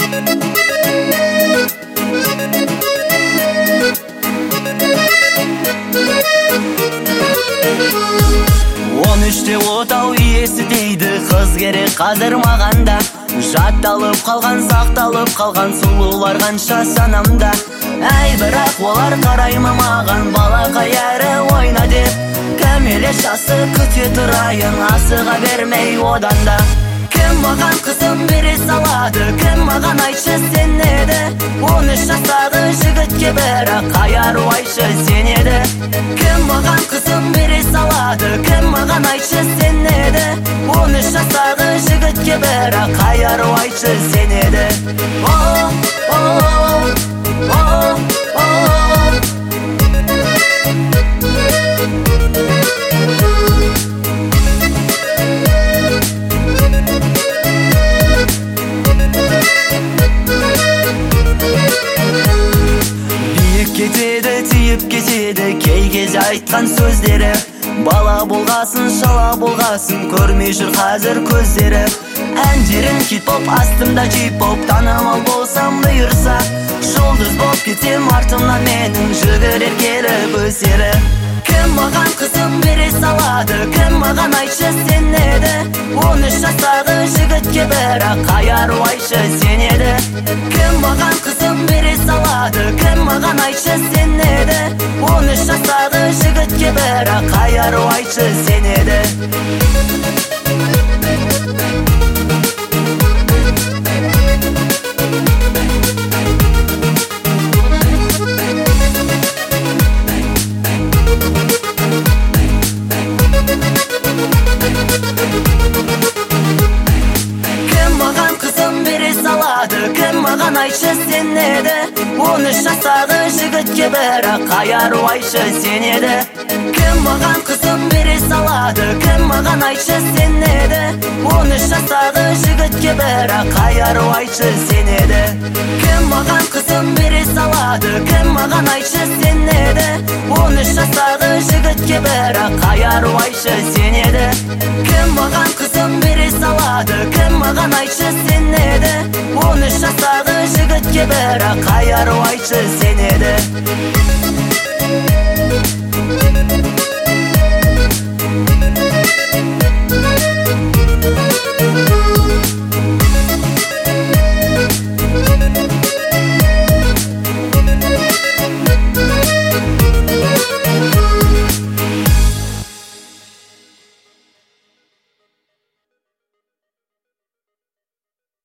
Үште отау иесі дейді, қыз керек қазір мағанда. Жатталып қалған, сақталып қалған сұлулар қанша санамда. Әй, бірақ олар қарайма маған, балақай әрі ойна деп. Кәмелет жасы күте тұрайын, асыға бермей одан да. Кім маған қызым бере салады, кім маған айтшы сен еді? 13 жастағы жігітке бірақ қай ару айтшы сен еді? Кім маған қызым бере салады, кім маған айтшы сен еді? 13 жастағы жігітке бірақ қай ару айтшы сен еді? Кетеді, тиіп кетеді кей кезде айтқан сөздері. Бала болғасын, шала болғасын, көрмей жүр қазір көздері. Әндерін хит поп, астымда джип поп, танымал болсам бұйырса. Жұлдыз боп кетсем артымнан менің, жүгірер келіп өздері. Кім маған қызым бере салады, кім маған айтшы сен еді? 13 жастағы жігітке бірақ қай ару айтшы сен еді? Кім маған қызым бере салады, кім маған айтшы сен еді? 13 жастағы жігітке бірақ қай ару айтшы сен еді? Кім маған айтшы сен еді? 13 жастағы жігітке бірақ қай ару айтшы сен еді? Кім маған қызым бере салады, кім маған айтшы сен еді? 13 жастағы жігітке бірақ қай ару айтшы сен еді? Кім маған қызым бере салады, кім маған айтшы сен еді? 13 жастағы жігітке бірақ қай ару айтшы сен еді? Кім маған қызым бере салады, кім маған айтшы сен еді? 13 жастағы жігітке бірақ қай ару айтшы сен еді?